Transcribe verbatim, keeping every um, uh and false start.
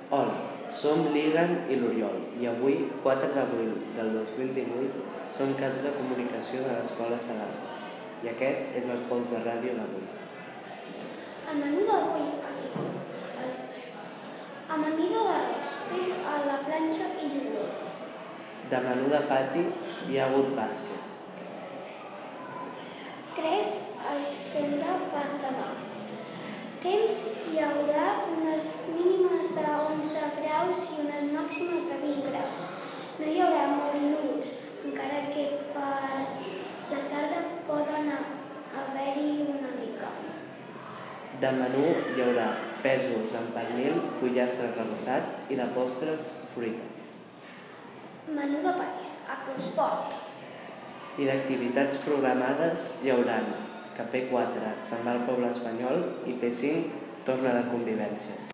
Hola, som l'Igan i l'Oriol i avui, quatre d'abril del dos mil divuit, som caps de comunicació de l'Escola Segarra i aquest és el Pols de Ràdio d'avui. El menú d'avui ha sigut els... amanida d'arròs, peix a la planxa i iogurt. De menú de pati hi ha hagut bàsquet. Tres agenda per demà. Temps hi haurà unes mínimes de onze graus i unes màximes de vint graus. No hi haurà molts núvols, encara que per la tarda poden haver-hi una mica. De menú hi haurà pèsols amb pernil, pollastre arrebossat i de postres, fruita. Menú de patis, aquasport. I d'activitats programades hi haurà que P quatre se'n va al poble espanyol i P cinc torna de convivències.